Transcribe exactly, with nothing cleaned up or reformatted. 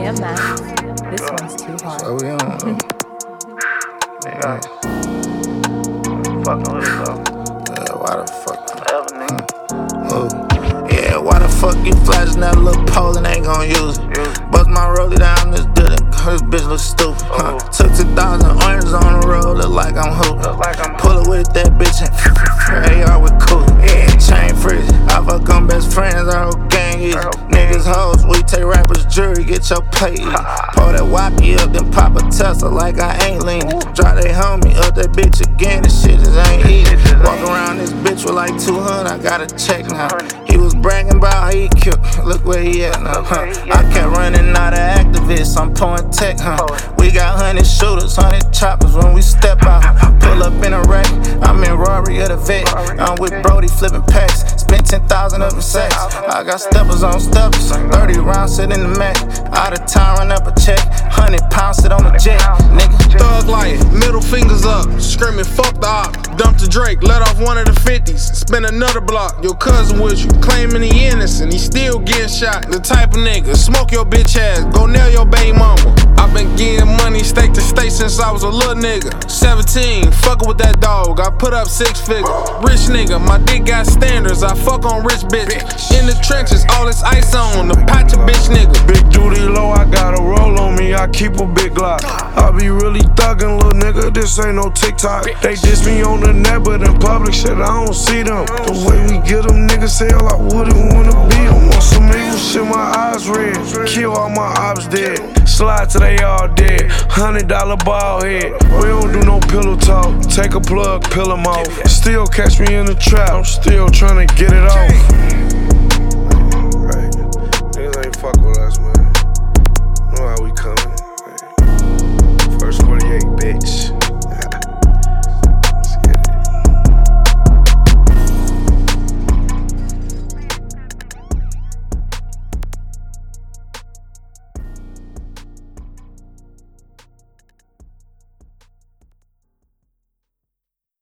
Damn, Max. This one's too hard. So we on. Nigga. Fucking with it though. Yeah, why the fuck? Whatever, nigga. Oh. Yeah, why the fuck you flashing that little pole and ain't gon' use it? Bust my rollie down this good, this bitch look stupid. Huh? Took two thousand oranges on the road, look like I'm hooping. Look like I'm Pull it with that bitch and A R with cool. Yeah, chain freeze. I fuck on best friends, our whole gang is. Niggas hoes, we take rappers jury, get your pay. Pull that wappy up, then pop a Tesla like I ain't leaning. Drive they homie up that bitch again, this shit just ain't easy. Walk around this bitch with like two hundred, I gotta check now. He was bragging about how he killed, look where he at now, huh? I kept running out of activists, I'm pouring tech, huh? We got hundred shooters, hundred choppers when we step out. Pull up in a wreck, I'm in Rory of the vet. I'm with Brody flipping packs, spent ten thousand up in sacks. I got steppers on steppers, thirty rounds sit in the Mac. Out of town, run up a check, hundred pounds sit on the jet, nigga. Thug life, middle fingers up, screaming fuck the op. Dump the Drake, let off one of the fifties, spin another block. Your cousin with you, claiming he innocent, he still getting shot. The type of nigga, smoke your bitch ass, go nail your baby mama. I been getting money state to state since I was a little nigga. seventeen, fuckin' with that dog, I put up six figures. Rich nigga, my dick got standards, I fuck on rich bitches. In the trenches, all this ice on, the patch a bitch nigga. Big duty low, I got a roll on me, I keep a big Glock. I be really thuggin', little nigga, this ain't no TikTok. They diss me on the net, but in public shit, I don't see them. The way we get them niggas hell, I wouldn't wanna be them. Want some evil shit, my eyes red. Kill all my ops dead. Slide till they all dead. Hundred dollar ball head. We don't do no pillow talk. Take a plug, peel them off. Still catch me in the trap, I'm still tryna get it off.